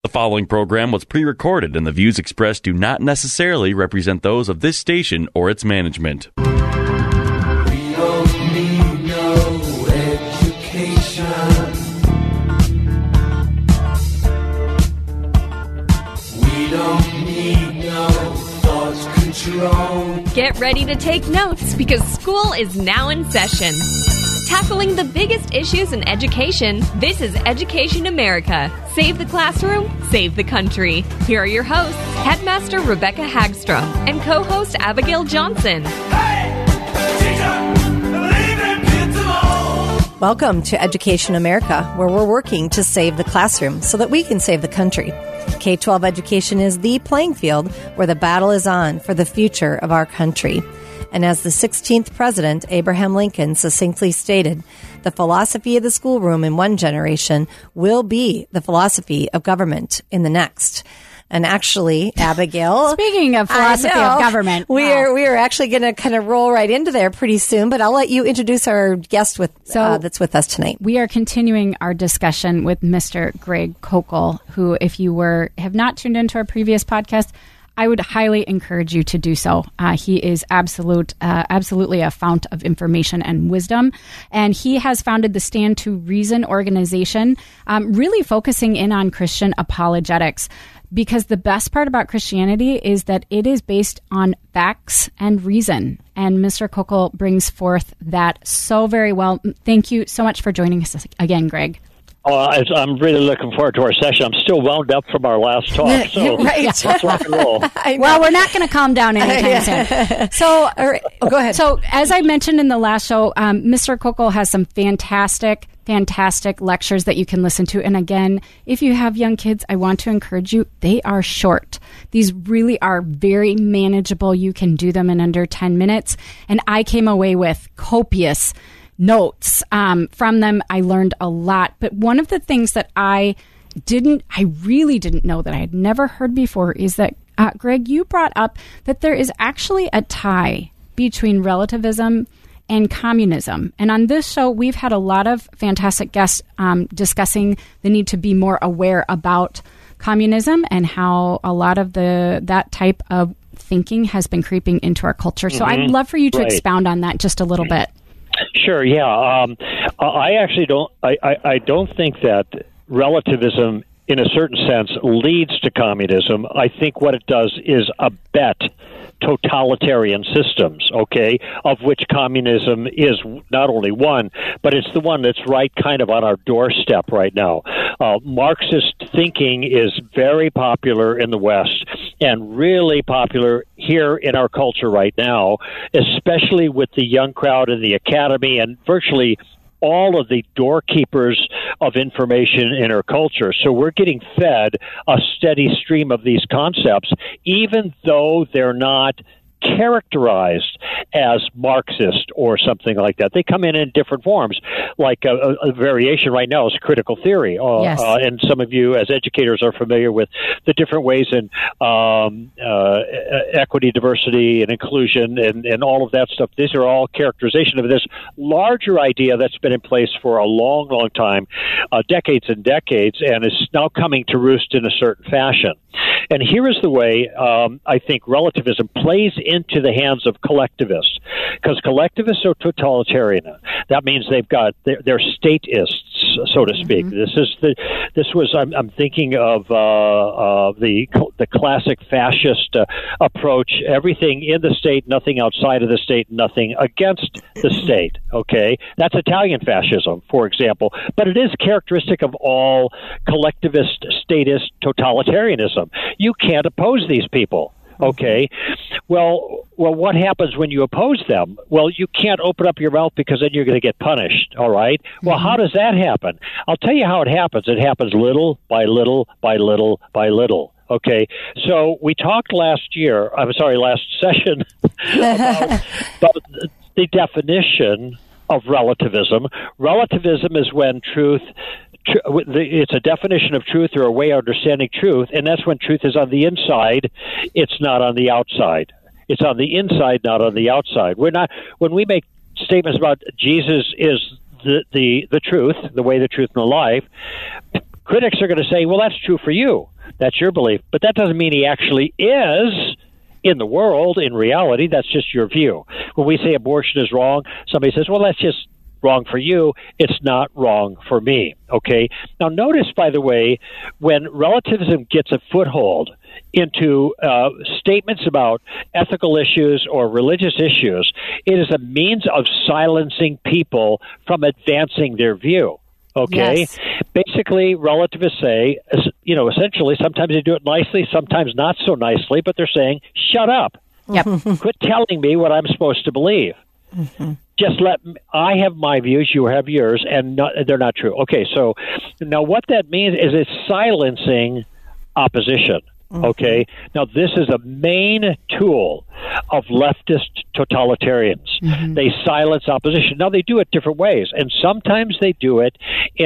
The following program was pre-recorded, and the views expressed do not necessarily represent those of this station or its management. We don't need no education. We don't need no thought control. Get ready to take notes because school is now in session. Tackling the biggest issues in education, this is Education America. Save the classroom, save the country. Here are your hosts, Headmaster Rebecca Hagstrom and co-host Abigail Johnson. Hey, teacher, leave them kids alone. Welcome to Education America, where we're working to save the classroom so that we can save the country. K-12 education is the playing field where the battle is on for the future of our country. And as the 16th president, Abraham Lincoln, succinctly stated, the philosophy of the schoolroom in one generation will be the philosophy of government in the next. And actually, Abigail, speaking of philosophy of government, we are actually going to kind of roll right into there pretty soon. But I'll let you introduce our guest that's with us tonight. We are continuing our discussion with Mr. Greg Koukl, who, if you have not tuned into our previous podcast, I would highly encourage you to do so. He is absolutely a fount of information and wisdom, and he has founded the Stand to Reason organization, really focusing in on Christian apologetics. Because the best part about Christianity is that it is based on facts and reason. And Mr. Koukl brings forth that so very well. Thank you so much for joining us again, Greg. I'm really looking forward to our session. I'm still wound up from our last talk, so right. Let's rock and roll. Well, we're not going to calm down anytime soon. So, go ahead. So, as I mentioned in the last show, Mr. Koukl has some fantastic lectures that you can listen to. And again, if you have young kids, I want to encourage you. They are short. These really are very manageable. You can do them in under 10 minutes. And I came away with copious notes from them. I learned a lot. But one of the things that I really didn't know, that I had never heard before, is that, Greg, you brought up that there is actually a tie between relativism and communism. And on this show, we've had a lot of fantastic guests discussing the need to be more aware about communism and how a lot of that type of thinking has been creeping into our culture. So I'd love for you to expound on that just a little bit. Sure, yeah. I actually don't. I don't think that relativism, in a certain sense, leads to communism. I think what it does is abet totalitarian systems, okay, of which communism is not only one, but it's the one that's right kind of on our doorstep right now. Marxist thinking is very popular in the West and really popular here in our culture right now, especially with the young crowd in the academy and virtually all of the doorkeepers of information in our culture. So we're getting fed a steady stream of these concepts, even though they're not characterized as Marxist or something like that. They come in different forms, like a variation right now is critical theory. Yes. And some of you as educators are familiar with the different ways in equity, diversity, and inclusion, and all of that stuff. These are all characterization of this larger idea that's been in place for a long, long time, decades and decades, and is now coming to roost in a certain fashion. And here is the way I think relativism plays into the hands of collectivists, because collectivists are totalitarian. That means they're stateists, so to speak. I'm thinking of the classic fascist approach: everything in the state, nothing outside of the state, nothing against the state. Okay, that's Italian fascism, for example. But it is characteristic of all collectivist, statist totalitarianism. You can't oppose these people. Okay. Well, what happens when you oppose them? Well, you can't open up your mouth because then you're going to get punished. All right. Well, how does that happen? I'll tell you how it happens. It happens little by little by little by little. Okay. So we talked last session about the definition of relativism. Relativism is when it's a definition of truth or a way of understanding truth, and that's when truth is on the inside, it's not on the outside. It's on the inside, not on the outside. When we make statements about Jesus is the truth, the way, the truth, and the life, critics are going to say, well, that's true for you. That's your belief. But that doesn't mean he actually is in the world, in reality. That's just your view. When we say abortion is wrong, somebody says, well, that's just wrong for you. It's not wrong for me. Okay? Now, notice, by the way, when relativism gets a foothold into statements about ethical issues or religious issues, it is a means of silencing people from advancing their view. Okay? Yes. Basically, relativists say, essentially, sometimes they do it nicely, sometimes not so nicely, but they're saying, shut up. Yep. Quit telling me what I'm supposed to believe. Just I have my views, you have yours, and they're not true. Okay, so now what that means is it's silencing opposition. Okay, now this is a main tool of leftist totalitarians. They silence opposition. Now they do it different ways, and sometimes they do it in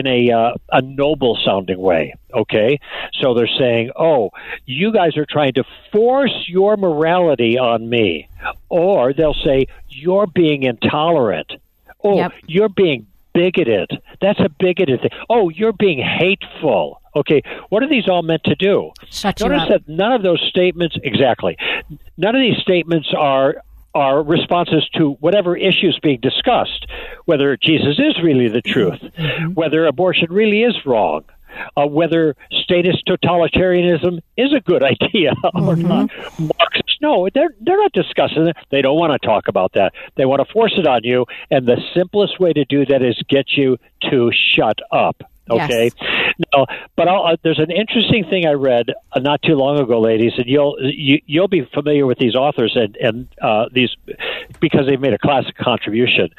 a noble sounding way. Okay, so they're saying, "Oh, you guys are trying to force your morality on me," or they'll say, "You're being intolerant." Oh, you're being bigoted. That's a bigoted thing. Oh, you're being hateful. Okay, what are these all meant to do? Shut you Notice up. that none of those statements, exactly, none of these statements are responses to whatever issues being discussed, whether Jesus is really the truth, whether abortion really is wrong, whether statist totalitarianism is a good idea or not. Marxists, no, they're not discussing it. They don't want to talk about that. They want to force it on you, and the simplest way to do that is get you to shut up. Okay. Yes. Now, but there's an interesting thing I read not too long ago, ladies, and you'll be familiar with these authors and these because they've made a classic contribution,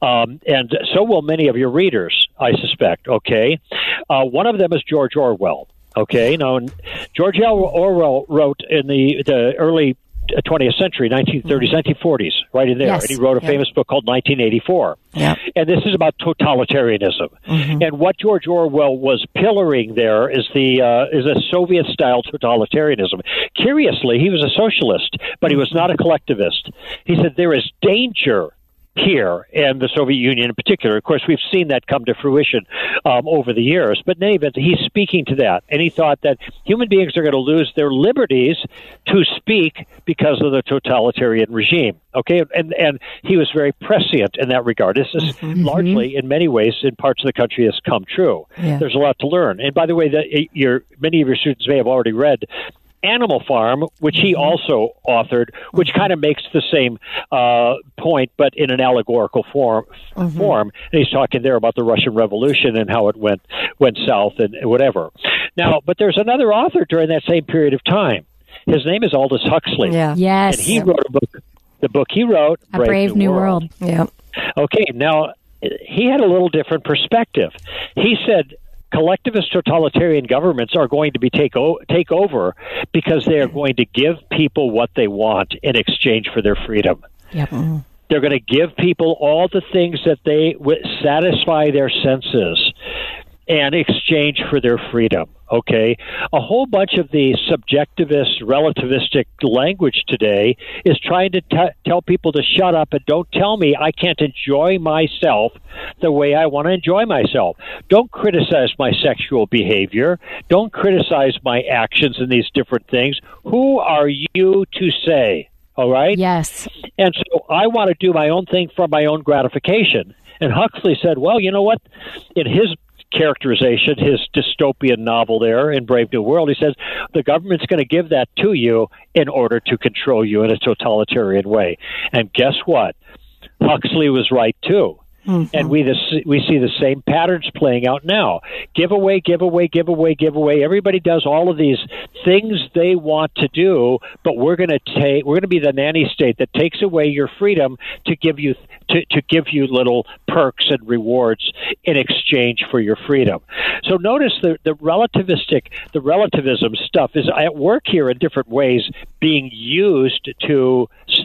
and so will many of your readers, I suspect. Okay, one of them is George Orwell. Okay, now George Orwell wrote in the early 20th century, 1930s, 1940s, right in there. Yes. And he wrote a famous book called 1984. Yeah. And this is about totalitarianism. And what George Orwell was pillaring there is a Soviet-style totalitarianism. Curiously, he was a socialist, but he was not a collectivist. He said there is danger here, and the Soviet Union in particular. Of course, we've seen that come to fruition over the years. But in any event, he's speaking to that, and he thought that human beings are going to lose their liberties to speak because of the totalitarian regime. Okay, and he was very prescient in that regard. This is largely, in many ways, in parts of the country, has come true. Yeah. There's a lot to learn. And by the way, many of your students may have already read Animal Farm, which he also authored, which kind of makes the same point, but in an allegorical form. And he's talking there about the Russian Revolution and how it went south and whatever. Now, but there's another author during that same period of time. His name is Aldous Huxley. Yeah. Yes. And he wrote a book. The book he wrote, A Brave New World. Yeah. Okay, now he had a little different perspective. He said collectivist totalitarian governments are going to be take over because they are going to give people what they want in exchange for their freedom. Yep. They're going to give people all the things that they satisfy their senses in exchange for their freedom. Okay, a whole bunch of the subjectivist, relativistic language today is trying to tell people to shut up and don't tell me I can't enjoy myself the way I want to enjoy myself. Don't criticize my sexual behavior. Don't criticize my actions in these different things. Who are you to say? All right? Yes. And so I want to do my own thing for my own gratification. And Huxley said, well, you know what? In his characterization, his dystopian novel there in Brave New World, he says the government's going to give that to you in order to control you in a totalitarian way. And guess what? Huxley was right too. And we see the same patterns playing out now. Give away, give away, give away, give away. Everybody does all of these things they want to do, but we're going to be the nanny state that takes away your freedom to give you little perks and rewards in exchange for your freedom. So notice the relativism stuff is at work here in different ways, being used to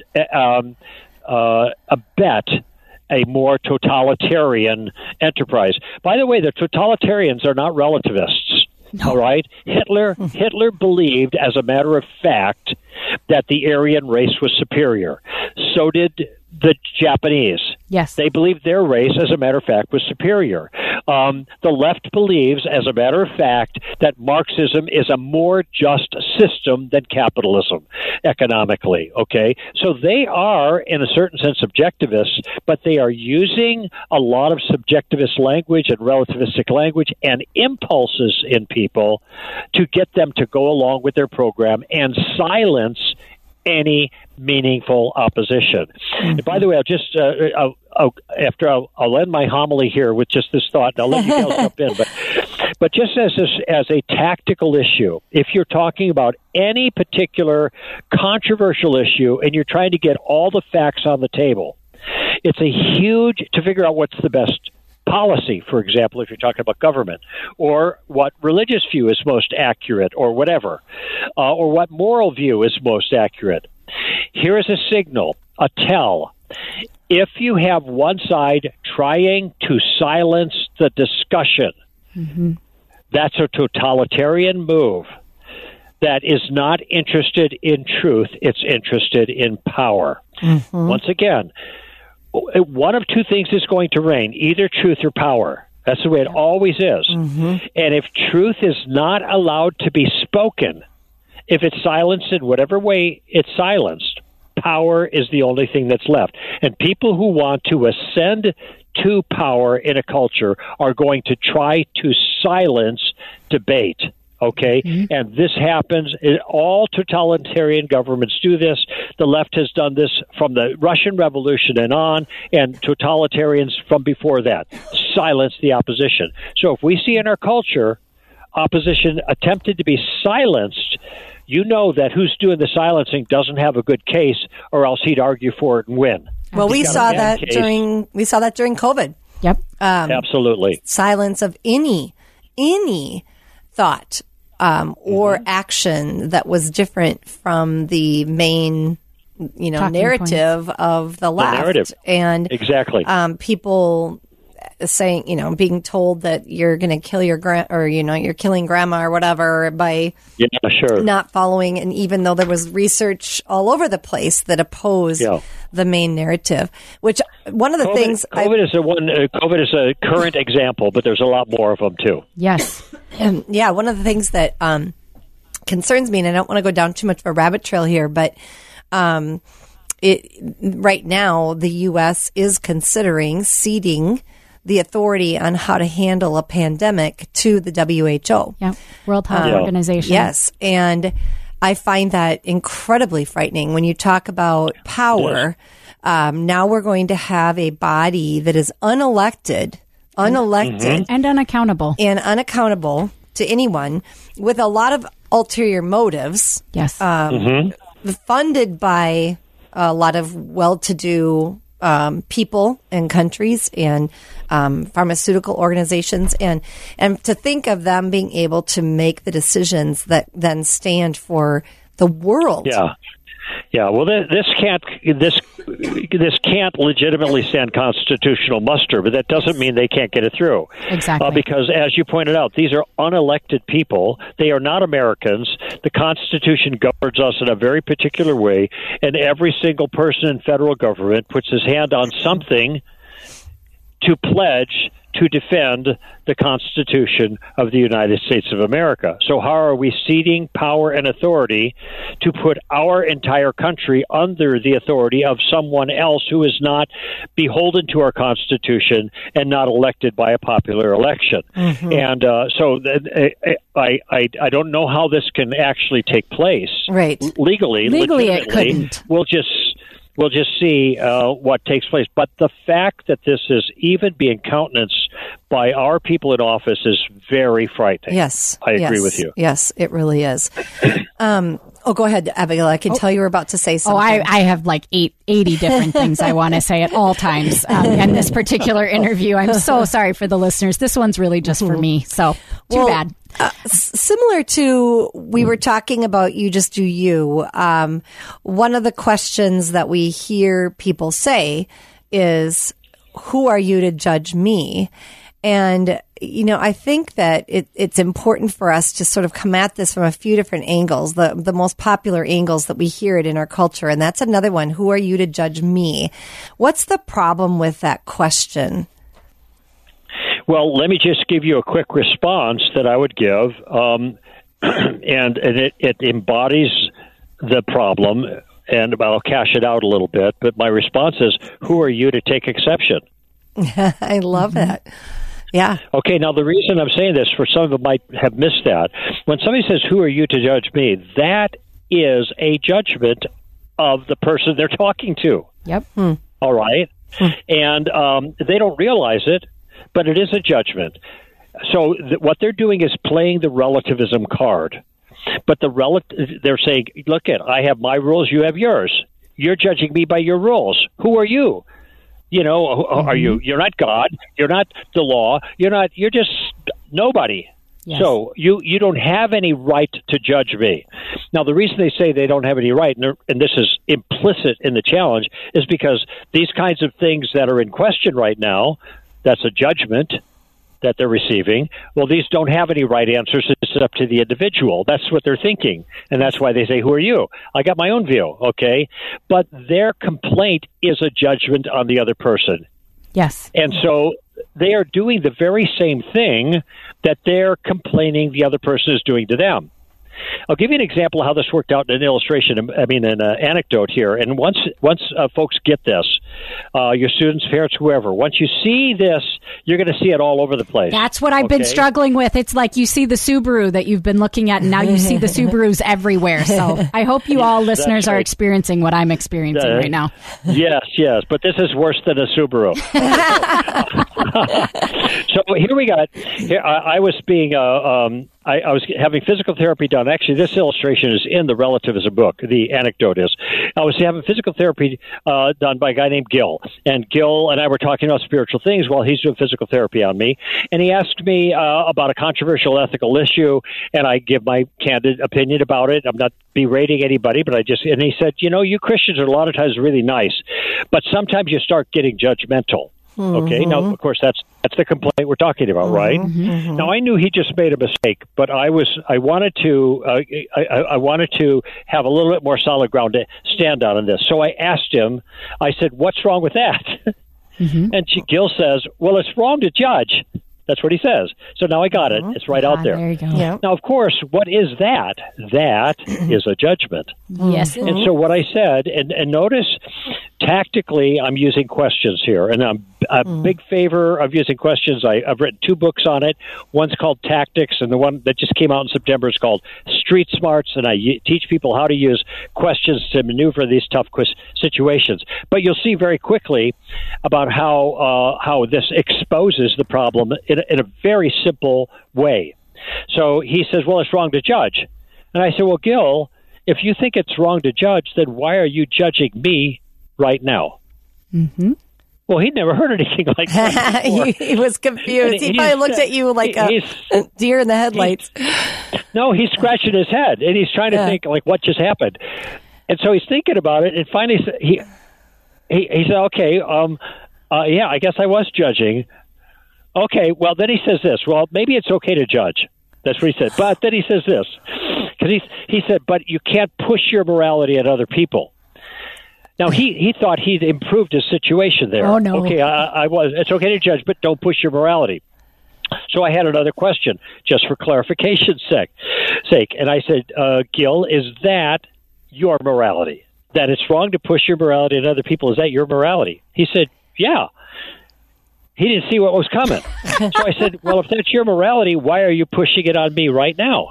abet a more totalitarian enterprise. By the way, the totalitarians are not relativists. No. All right? Hitler believed, as a matter of fact, that the Aryan race was superior. So did the Japanese. Yes. They believed their race, as a matter of fact, was superior. The left believes, as a matter of fact, that Marxism is a more just system than capitalism economically, okay? So they are, in a certain sense, subjectivists, but they are using a lot of subjectivist language and relativistic language and impulses in people to get them to go along with their program and silence any meaningful opposition. And by the way, I'll just I'll end my homily here with just this thought, and I'll let you guys jump in. But just as a tactical issue, if you're talking about any particular controversial issue and you're trying to get all the facts on the table, it's a huge to figure out what's the best policy, for example, if you're talking about government, or what religious view is most accurate, or whatever, or what moral view is most accurate. Here is a signal, a tell. If you have one side trying to silence the discussion, that's a totalitarian move that is not interested in truth, it's interested in power. Once again, one of two things is going to reign, either truth or power. That's the way it always is. And if truth is not allowed to be spoken, if it's silenced in whatever way it's silenced, power is the only thing that's left. And people who want to ascend to power in a culture are going to try to silence debate. Okay, and this happens. All totalitarian governments do this. The left has done this from the Russian Revolution and on, and totalitarians from before that. Silence the opposition. So if we see in our culture opposition attempted to be silenced, you know that who's doing the silencing doesn't have a good case, or else he'd argue for it and win. Well, we saw that during COVID. Yep. Absolutely. Silence of any thought or action that was different from the main, narrative of the left. Narrative. And exactly. People saying, being told that you're going to kill your you're killing grandma or whatever by not following. And even though there was research all over the place that opposed the main narrative, which one of the things COVID is a current example, but there's a lot more of them too. Yes. And one of the things that concerns me, and I don't want to go down too much of a rabbit trail here, but right now the U.S. is considering ceding the authority on how to handle a pandemic to the WHO. Yeah, World Health Organization. Yes, and I find that incredibly frightening. When you talk about power, now we're going to have a body that is unelected, and unaccountable. And unaccountable to anyone with a lot of ulterior motives. Yes. Funded by a lot of well-to-do people and countries and pharmaceutical organizations, and to think of them being able to make the decisions that then stand for the world. Yeah. Well, this can't legitimately stand constitutional muster, but that doesn't mean they can't get it through. Exactly. Because, as you pointed out, these are unelected people. They are not Americans. The Constitution governs us in a very particular way, and every single person in federal government puts his hand on something to pledge to defend the Constitution of the United States of America. So how are we ceding power and authority to put our entire country under the authority of someone else who is not beholden to our Constitution and not elected by a popular election? And so I don't know how this can actually take place. Right. Legally it couldn't. We'll just see what takes place. But the fact that this is even being countenanced by our people in office is very frightening. Yes. I agree with you. Yes, it really is. Go ahead, Abigail. I can tell you were about to say something. I have like 80 different things I want to say at all times in this particular interview. I'm so sorry for the listeners. This one's really just for me. So too bad. Similar to, we were talking about You Just Do You. One of the questions that we hear people say is, who are you to judge me? And, I think that it's important for us to sort of come at this from a few different angles, the most popular angles that we hear it in our culture. And that's another one. Who are you to judge me? What's the problem with that question? Well, let me just give you a quick response that I would give. And it embodies the problem, and I'll cash it out a little bit. But my response is, who are you to take exception? I love that. Yeah. Okay, now the reason I'm saying this, for some of them might have missed that. When somebody says, who are you to judge me? That is a judgment of the person they're talking to. Yep. All right? And they don't realize it, but it is a judgment. So what they're doing is playing the relativism card. But they're saying, look, I have my rules, you have yours. You're judging me by your rules. Who are you? Are you? You're not God. You're not the law. You're just nobody. Yes. So you don't have any right to judge me. Now, the reason they say they don't have any right, and this is implicit in the challenge, is because these kinds of things that are in question right now, that's a judgment that they're receiving. Well, these don't have any right answers. It's up to the individual. That's what they're thinking. And that's why they say, who are you? I got my own view, okay? But their complaint is a judgment on the other person. Yes. And so they are doing the very same thing that they're complaining the other person is doing to them. I'll give you an example of how this worked out in an illustration, an anecdote here. And once folks get this, your students, parents, whoever, once you see this, you're going to see it all over the place. That's what I've been struggling with. It's like you see the Subaru that you've been looking at, and now you see the Subarus everywhere. So I hope you all listeners are experiencing what I'm experiencing right now. Yes. But this is worse than a Subaru. So here we got. I was being. I was having physical therapy done. Actually, this illustration is in the Relativism book. The anecdote is, I was having physical therapy done by a guy named Gil. And Gil and I were talking about spiritual things while he's doing physical therapy on me. And he asked me about a controversial ethical issue, and I give my candid opinion about it. I'm not berating anybody, but and he said, you Christians are a lot of times really nice, but sometimes you start getting judgmental. Okay. Now, of course, that's the complaint we're talking about, right? Now, I knew he just made a mistake, but I wanted to have a little bit more solid ground to stand on this. So I asked him. I said, "What's wrong with that?" And Gil says, "Well, it's wrong to judge." That's what he says. So now I got it. It's right out there. There you go. Yeah. Now, of course, what is that? That is a judgment. Yes. And so what I said, and notice, tactically, I'm using questions here, and I'm a big favor of using questions. I've written 2 books on it. One's called Tactics, and the one that just came out in September is called Street Smarts, and I teach people how to use questions to maneuver these tough situations. But you'll see very quickly about how this exposes the problem in a very simple way. So he says, well, it's wrong to judge. And I said, well, Gil, if you think it's wrong to judge, then why are you judging me right now? Well, he'd never heard anything like that before. He was confused. He probably looked at you like a deer in the headlights. No, he's scratching his head, and he's trying to think, like, what just happened? And so he's thinking about it, and finally he said, okay, yeah, I guess I was judging. Okay, well, then he says this. Well, maybe it's okay to judge. That's what he said. But then he says this. Because he said, but you can't push your morality at other people. Now, he thought he'd improved his situation there. Oh, no. Okay, I was. It's okay to judge, but don't push your morality. So I had another question, just for clarification's sake. And I said, Gil, is that your morality? That it's wrong to push your morality at other people? Is that your morality? He said, yeah. He didn't see what was coming. So I said, well, if that's your morality, why are you pushing it on me right now?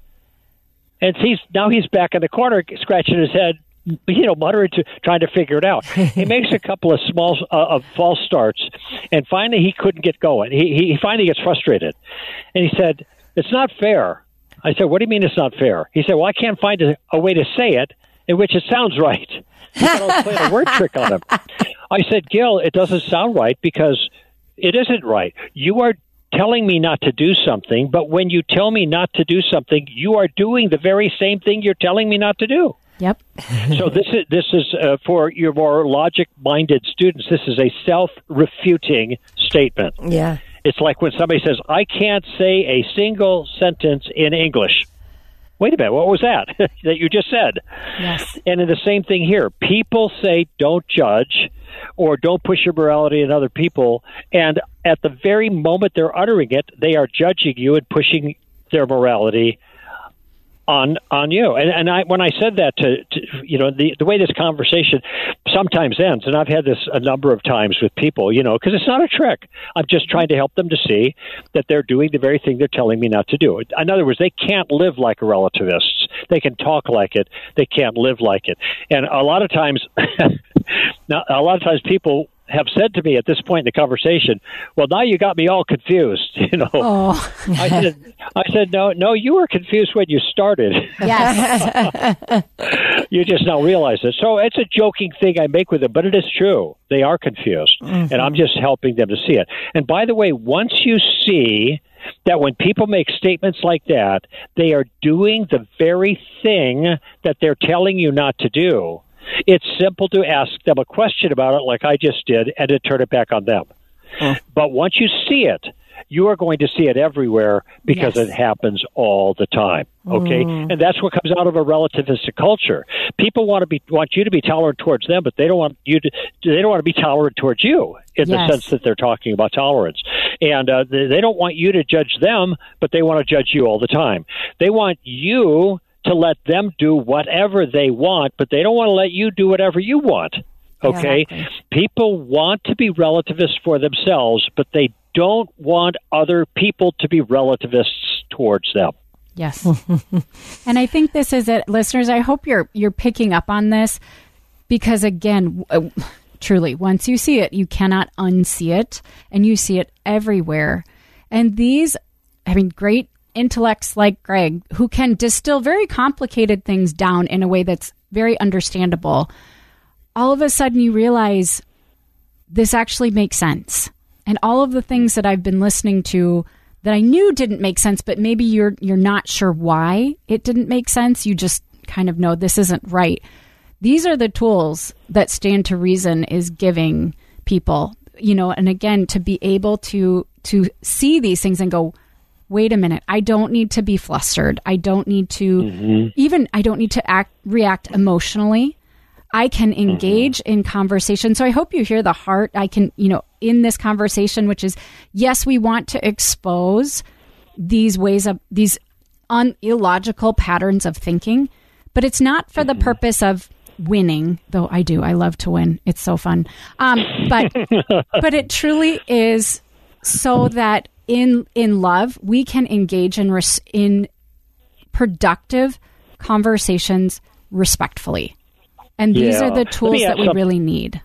And he's back in the corner, scratching his head, muttering, trying to figure it out. He makes a couple of small false starts, and finally he couldn't get going. He finally gets frustrated. And he said, it's not fair. I said, what do you mean it's not fair? He said, well, I can't find a way to say it in which it sounds right. He said, I was playing a word trick on him. I said, Gil, it doesn't sound right because it isn't right. You are telling me not to do something, but when you tell me not to do something, you are doing the very same thing you're telling me not to do. Yep. So this is for your more logic-minded students. This is a self-refuting statement. Yeah. It's like when somebody says, I can't say a single sentence in English. Wait a minute, what was that that you just said? Yes. And in the same thing here, people say don't judge or don't push your morality on other people, and at the very moment they're uttering it, they are judging you and pushing their morality on you. And I, when I said that to the way this conversation sometimes ends, and I've had this a number of times with people, because it's not a trick. I'm just trying to help them to see that they're doing the very thing they're telling me not to do. In other words, they can't live like a relativist. They can talk like it. They can't live like it. And a lot of times, people have said to me at this point in the conversation, well, now you got me all confused. Oh. I said, no, you were confused when you started. Yes. You just now realize it. So it's a joking thing I make with them, but it is true. They are confused, and I'm just helping them to see it. And by the way, once you see that when people make statements like that, they are doing the very thing that they're telling you not to do, it's simple to ask them a question about it like I just did and to turn it back on them. But once you see it, you are going to see it everywhere because Yes. it happens all the time. Okay? And that's what comes out of a relativistic culture. People want you to be tolerant towards them, but they don't want to be tolerant towards you in the Yes. sense that they're talking about tolerance. And they don't want you to judge them, but they want to judge you all the time. They want you to let them do whatever they want, but they don't want to let you do whatever you want. Okay? Exactly. People want to be relativists for themselves, but they don't want other people to be relativists towards them. Yes. And I think this is it. Listeners, I hope you're picking up on this because, again, truly, once you see it, you cannot unsee it, and you see it everywhere. And these, great intellects like Greg, who can distill very complicated things down in a way that's very understandable, all of a sudden you realize this actually makes sense. And all of the things that I've been listening to that I knew didn't make sense, but maybe you're not sure why it didn't make sense, you just kind of know this isn't right. These are the tools that Stand to Reason is giving people, and again, to be able to see these things and go, wait a minute, I don't need to be flustered. I don't need to I don't need to react emotionally. I can engage in conversation. So I hope you hear the heart. I can, in this conversation, which is, yes, we want to expose these ways of these illogical patterns of thinking, but it's not for the purpose of winning, though I love to win. It's so fun. But it truly is so that in love, we can engage in productive conversations respectfully. And these are the tools that we really need.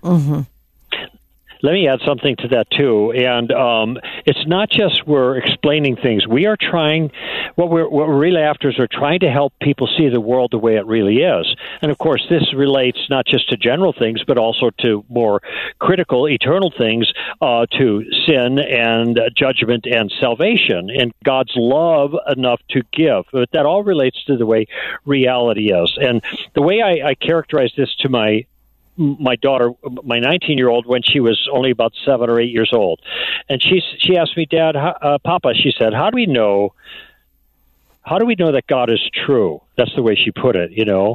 Let me add something to that, too. And it's not just we're explaining things. We are trying, what we're really after is we're trying to help people see the world the way it really is. And, of course, this relates not just to general things, but also to more critical, eternal things, to sin and judgment and salvation and God's love enough to give. But that all relates to the way reality is. And the way I characterize this to my daughter, my 19-year-old, when she was only about 7 or 8 years old. And she asked me, Dad, Papa, she said, how do we know that God is true? That's the way she put it,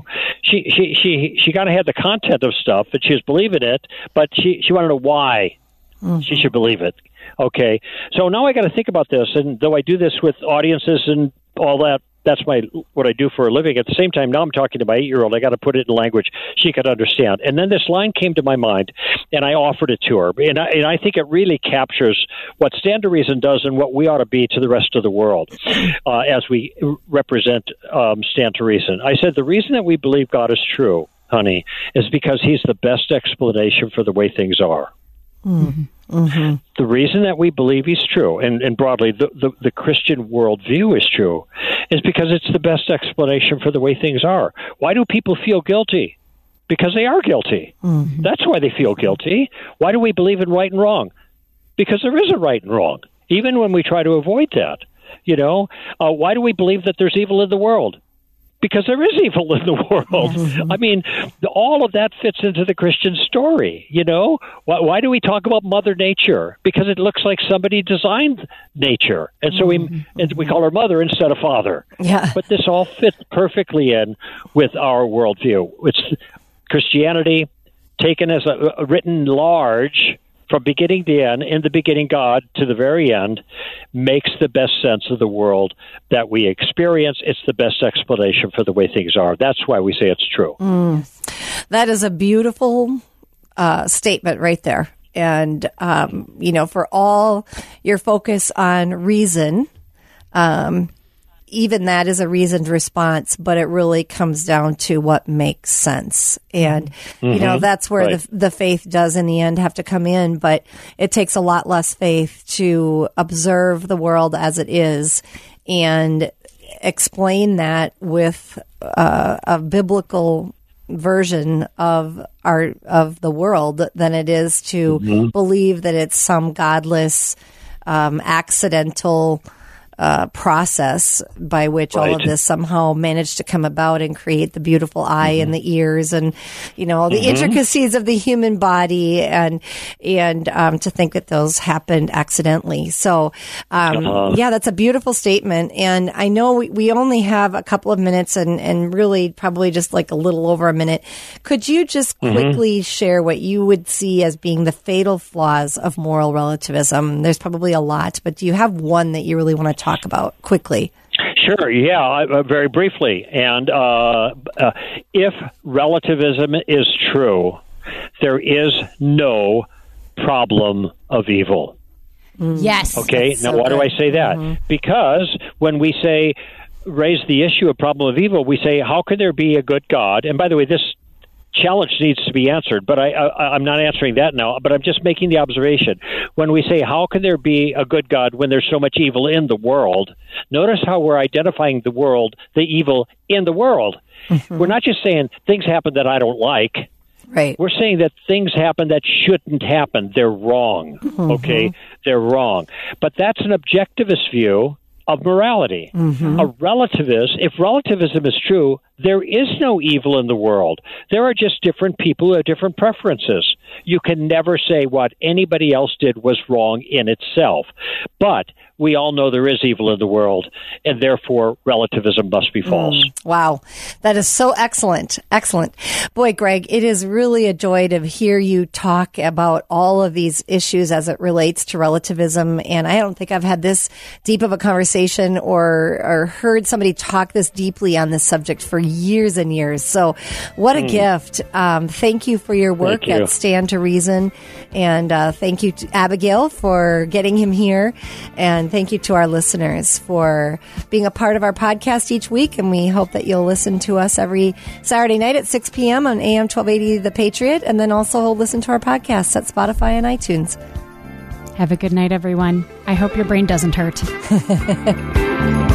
She kind of had the content of stuff, and she was believing it, but she wanted to know why she should believe it. Okay, so now I got to think about this, and though I do this with audiences and all that, that's what I do for a living. At the same time, now I'm talking to my 8-year-old. I got to put it in language she could understand. And then this line came to my mind, and I offered it to her. And I think it really captures what Stand to Reason does and what we ought to be to the rest of the world as we represent Stand to Reason. I said, the reason that we believe God is true, honey, is because he's the best explanation for the way things are. The reason that we believe he's true, and broadly the Christian worldview is true, is because it's the best explanation for the way things are. Why do people feel guilty? Because they are guilty. That's why they feel guilty. Why do we believe in right and wrong? Because there is a right and wrong, even when we try to avoid that. Why do we believe that there's evil in the world? because there is evil in the world. I mean, all of that fits into the Christian story. You know, why do we talk about Mother Nature? Because it looks like somebody designed nature, and so we call her Mother instead of Father. Yeah. But this all fits perfectly in with our worldview. It's Christianity taken as a written large from beginning to end. In the beginning, God, to the very end, makes the best sense of the world that we experience. It's the best explanation for the way things are. That's why we say it's true. That is a beautiful statement right there. And, for all your focus on reason, even that is a reasoned response, but it really comes down to what makes sense. And, that's where the faith does in the end have to come in, but it takes a lot less faith to observe the world as it is and explain that with a biblical version of the world than it is to believe that it's some godless, accidental process by which all of this somehow managed to come about and create the beautiful eye and the ears and the intricacies of the human body and to think that those happened accidentally. So that's a beautiful statement. And I know we only have a couple of minutes and really probably just like a little over a minute. Could you just quickly share what you would see as being the fatal flaws of moral relativism? There's probably a lot, but do you have one that you really want to talk about quickly? Sure, yeah, very briefly. And if relativism is true, there is no problem of evil. Yes. Okay, now why do I say that? Because when we say, raise the issue of problem of evil, we say, how can there be a good God? And by the way, this challenge needs to be answered, but I'm not answering that now, but I'm just making the observation. When we say, how can there be a good God when there's so much evil in the world? Notice how we're identifying the world, the evil in the world. We're not just saying things happen that I don't like. Right. We're saying that things happen that shouldn't happen. They're wrong. Okay? They're wrong. But that's an objectivist view of morality. A relativist, if relativism is true, there is no evil in the world. There are just different people who have different preferences. You can never say what anybody else did was wrong in itself. But we all know there is evil in the world, and therefore relativism must be false. Wow. That is so excellent. Excellent. Boy, Greg, it is really a joy to hear you talk about all of these issues as it relates to relativism. And I don't think I've had this deep of a conversation or heard somebody talk this deeply on this subject for years and years. So what a gift. Thank you for your work at Stand to Reason. And thank you to Abigail for getting him here. And thank you to our listeners for being a part of our podcast each week. And we hope that you'll listen to us every Saturday night at 6 p.m. on AM 1280 The Patriot. And then also listen to our podcasts at Spotify and iTunes. Have a good night, everyone. I hope your brain doesn't hurt.